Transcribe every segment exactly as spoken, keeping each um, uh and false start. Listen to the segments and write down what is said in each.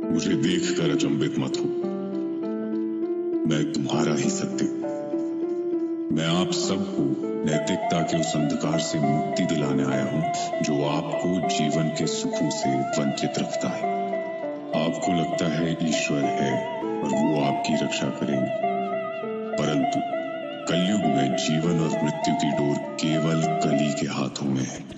मुझे देखकर अचंभित मत हो, मैं तुम्हारा ही सत्य। मैं आप सबको नैतिकता के उस अंधकार से मुक्ति दिलाने आया हूं जो आपको जीवन के सुखों से वंचित रखता है। आपको लगता है ईश्वर है और वो आपकी रक्षा करेंगे, परंतु कलयुग में जीवन और मृत्यु की डोर केवल कली के हाथों में है।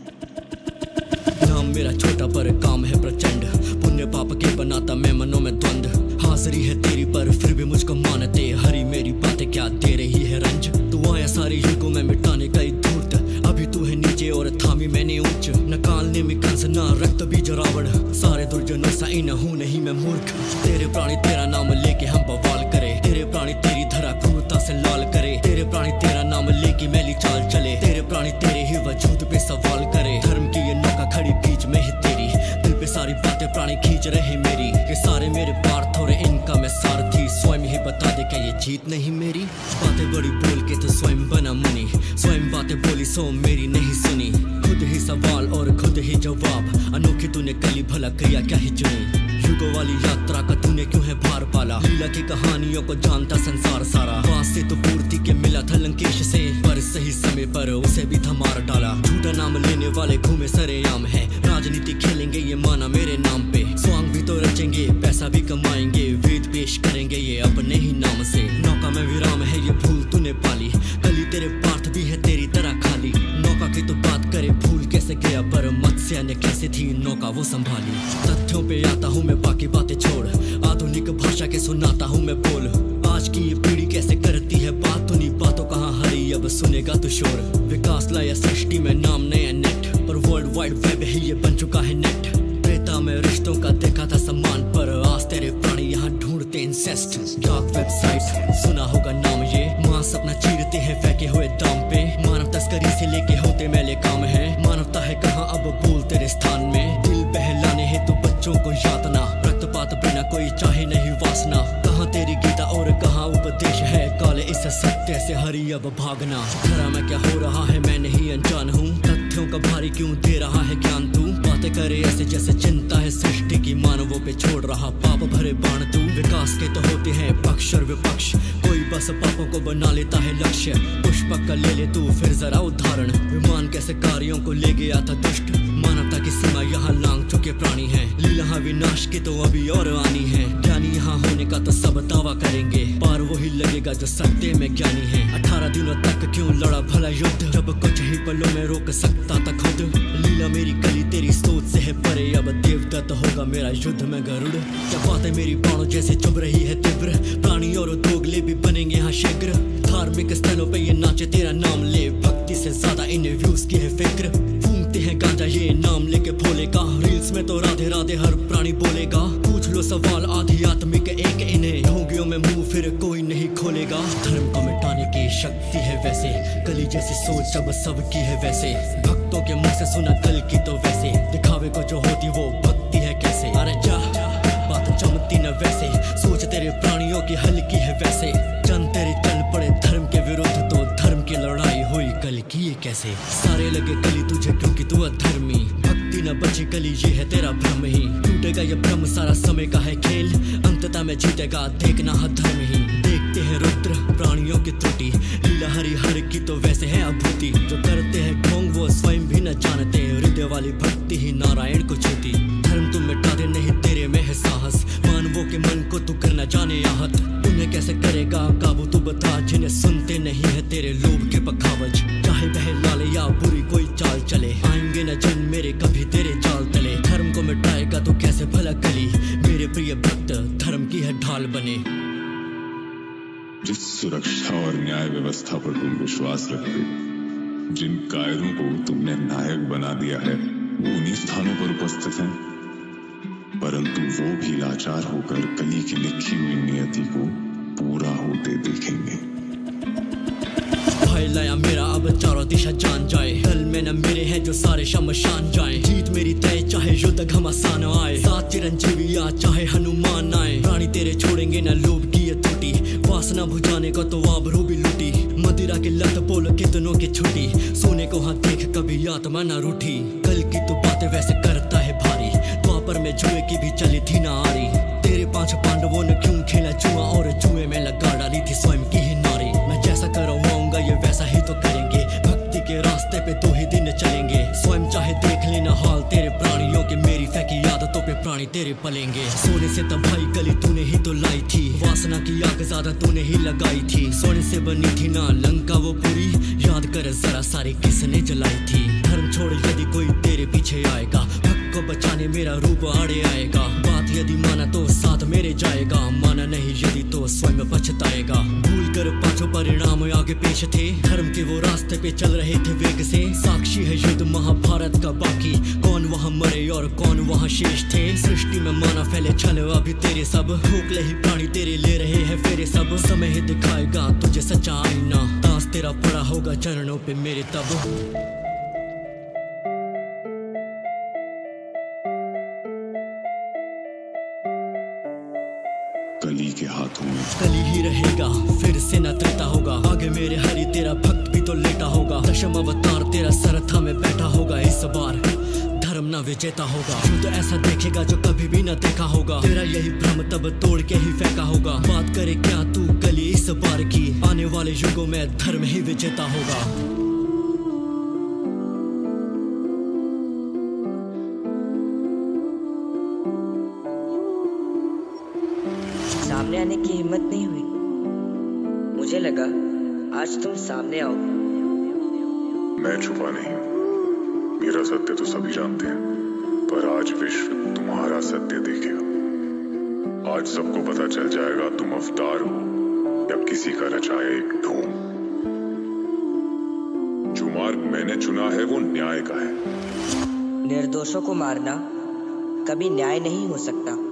नाम मेरा छोटा पर काम है प्रचंड, पुण्य पाप के बनाता मैं मनों में द्वंद। हाजिरी है तेरी पर फिर भी मुझको मानते, हरी मेरी बातें क्या दे रही है रंज। तू आया सारे युगों में मिटाने का ही धूर्त, अभी तू है नीचे और थामी मैंने ऊंच। न कालने में कंस ना रक्त बीज रावण, सारे दुर्जनों सा इन हूं नहीं मैं मूर्ख। तेरे प्राणी तेरा नाम लेके हम बवाल करे, तेरे प्राणी तेरी धरा क्रूरता से लाल करे। तेरे प्राणी तेरा नाम लेके मैली चाल चले, तेरे प्राणी तेरे ही वजूद पे सवाल करे। धर्म की ये नौका खड़ी बीच में ही तेरी, दिल पे सारी बातें प्राणी खींच रहे मेरी। ये सारे मेरे पार्थ और इनका मैं सारथी, स्वयं ही बता दे क्या ये जीत नहीं मेरी। बातें बड़ी बोल के तो स्वयं बना मुनि, स्वयं बातें बोली सो मेरी नहीं सुनी। खुद ही सवाल और खुद ही जवाब, अनोखी तूने कली भला क्रिया क्या ही चुनी। युगों वाली यात्रा का तूने क्यों है भार पाला, लीला की कहानियों को जानता संसार सारा। वास से तो पूर्ति के मिला था लंकेश से, पर सही समय पर उसे भी था मार डाला। झूठा नाम लेने वाले घूमे सरेआम है, राजनीति खेलेंगे ये माना मेरे नाम पे। स्वांग भी तो रचेंगे पैसा भी कमाएंगे, वेद पेश करेंगे ये अपने ही नाम से। नौका में विराम है ये भूल तूने पाली, कली तेरे पार्थ भी है तेरी तरह खाली। नौका की तो बात करे भूल कैसे गया, पर मत्स्य ने कैसे थी नौका वो संभाली। तथ्यों पे आता हूँ मैं बाकी बातें छोड़, आधुनिक भाषा के सुनाता हूँ मैं बोल। आज की ये पीढ़ी कैसे करती है बात, उन्हीं बातों कहाँ हरी अब सुनेगा तू शोर। विकास लाया सृष्टि में नाम नया नेट, पर वर्ल्ड वाइड वेब ही ये बन चुका है नेट। बेटा में रिश्तों का देखा था सम्मान, पर आज तेरे प्राणी यहाँ ढूंढते इंसेस्ट। डार्क वेबसाइट सुना होगा नाम ये, मांस अपना चीरते हैं फेंके हुए दाम पे। मानव तस्करी से लेके होते मैले काम है, मानवता है कहाँ अब बोल तेरे स्थान में। दिल बहलाने हैं तो बच्चों को यातना, रक्तपात बिना कोई चाहे नहीं वासना। कहाँ तेरी गीता और कहाँ उपदेश है, काले इस सत्य से हरी अब भागना। धरा में क्या हो रहा है मैं नहीं अनजान हूँ, तथ्यों का भारी क्यों दे रहा है ज्ञान तू। बातें करे ऐसे जैसे चिंता है सृष्टि की, मानवों पे छोड़ रहा पाप भरे बाण तू। विकास के तो होते हैं पक्ष और विपक्ष, कोई बस पापों को बना लेता है लक्ष्य। पुष्पक का ले ले तू फिर जरा उदाहरण, विमान कैसे कार्यों को ले गया था दुष्ट। मानवता की सीमा यहाँ लांग चुके प्राणी हैं, लीला विनाश की तो अभी और आनी है। ज्ञानी यहाँ होने का तो सब दावा करेंगे, पार वही लगेगा जो सत्य में ज्ञानी है। अठारह दिनों तक क्यों लड़ा भला युद्ध, जब कुछ ही पलों में रोक सकता था खुद। लीला मेरी कली तेरी सोच से है परे, अब देवदत्त होगा मेरा युद्ध में गरुड़। क्या बातें मेरी बाणों जैसे चुभ रही है तीव्र, प्राणी और दोगले भी बनेंगे यहाँ शीघ्र। धार्मिक स्थलों पे ये नाचे तेरा नाम ले, भक्ति से ज्यादा इन्हें व्यूज की है फिक्र। फूंकते हैं गांजा ये नाम लेके भोले का, रील्स में तो राधे राधे हर प्राणी बोलेगा। पूछ लो सवाल आधी आत्मिक एक इन्हें, ढोंगियों में मुंह फिर कोई नहीं खोलेगा। धर्म को मिटाने की शक्ति है वैसे, कली जैसी सोच अब सबकी है वैसे। भक्तों के मुंह से सुना कल की तो वैसे, दिखावे को जो होती वो भक्ति है कैसे। अरे जा बात जमती न वैसे, सोच तेरे प्राणियों की हल्की है वैसे। चंद तेरे चल पड़े धर्म के विरुद्ध, तो धर्म की लड़ाई हुई कल की ये कैसे। सारे लगे कली तुझे क्योंकि तू अधर्मी, भक्ति न बची कली ये है तेरा भ्रम ही। टूटेगा ये भ्रम सारा समय का है खेल, अंततः में जीतेगा देखना हर धर्म ही। देखते हैं रुद्र प्राणियों की त्रुटि, लीला हरि हर की तो वैसे है अभूति। जो करते हैं ढोंग वो स्वयं भी न जानते, हृदय वाली भक्ति ही नारायण को छूती। धर्म तुम मिटा दे नहीं तेरे में है साहस, मानवों के मन को तू करना जाने आहत। उन्हें कैसे करेगा काबू तू बता, जिन्हें सुनते नहीं है तेरे लोभ के पखावज। चाहे वह लाले या बुरी कोई चाल चले, आएंगे न जन मेरे कभी तेरे जाल तले। धर्म को मिटाएगा तो कैसे भला कली, मेरे प्रिय भक्त धर्म की है ढाल बने। जिस सुरक्षा और न्याय व्यवस्था पर तुम विश्वास रखते, जिन कायरों को तुमने नायक बना दिया है, वो उन्हीं स्थानों पर उपस्थित हैं, परंतु वो भी लाचार होकर कली की लिखी हुई नियति को पूरा होते देखेंगे। भाई लाया मेरा अब चारों दिशा जान जाए, दल में न मेरे हैं जो सारे शमशान जाए। जीत मेरी तय चाहे युद्ध घमासान आए, सात चिरंजीवी या चाहे हनुमान आए। प्राणी तेरे छोड़ेंगे न लोभ की ये त्रुटि, वासना बुझाने को तो आबरू भी लुटी। मदिरा की लत बोल कितनों की छुटी, सोने को हाथ देख कभी आत्मा न रूठी। कल की तो बातें वैसे करता है भारी, द्वापर में जुए की भी चली थी ना आरी। पांच पांडवों ने क्यों खेला जुआ और जुए में लगा डाली थी स्वयं की ही नारी। मैं जैसा करवाऊंगा ये वैसा ही तो करेंगे, भक्ति के रास्ते पे दो ही दिन चलेंगे। स्वयं चाहे देख लेना हाल तेरे प्राणियों के, मेरी फैकी आदतों पे प्राणी तेरे पलेंगे। सोने से तबाही कली तूने ही तो लाई थी, वासना की आग ज्यादा तूने ही लगाई थी। सोने से बनी थी ना लंका वो पूरी, याद कर जरा सारी किसने जलाई थी। धर्म छोड़ यदि कोई तेरे पीछे आएगा, हक को बचाने मेरा रूप आड़े आएगा। बात यदि माना तो साथ मेरे जाएगा, माना नहीं यदि तो स्वयं पछताएगा। भूल कर पांचों परिणाम आगे पेश थे, धर्म के वो रास्ते पे चल रहे थे वेग से। साक्षी है युद्ध महाभारत का बाकी, कौन वहाँ मरे और कौन वहाँ शेष थे। सृष्टि में माना फैले छल अभी तेरे सब, खोखले ही प्राणी तेरे ले रहे हैं फेरे सब। समय ही दिखाएगा तुझे सच्चा आईना, दास तेरा पड़ा होगा चरणों पे मेरे तब। कली के हाथों में कली ही रहेगा, फिर से न त्रेता होगा। आगे मेरे हरि तेरा भक्त भी तो लेटा होगा, दशम अवतार तेरा सरथा में बैठा होगा। इस बार धर्म न विजेता होगा, युद्ध ऐसा देखेगा जो कभी भी न देखा होगा। तेरा यही भ्रम तब तोड़ के ही फेंका होगा। बात करे क्या तू कली इस बार की, आने वाले युगों में धर्म ही विजेता होगा। सामने आने की हिम्मत नहीं हुई, मुझे लगा आज तुम सामने आओ। मैं छुपा नहीं हूँ, मेरा सत्य तो सभी जानते हैं, पर आज विश्व तुम्हारा सत्य देखेगा। आज सबको पता चल जाएगा तुम अवतार हो या किसी का रचाया एक ढोंग। जो मार्ग मैंने चुना है वो न्याय का है। निर्दोषों को मारना कभी न्याय नहीं हो सकता।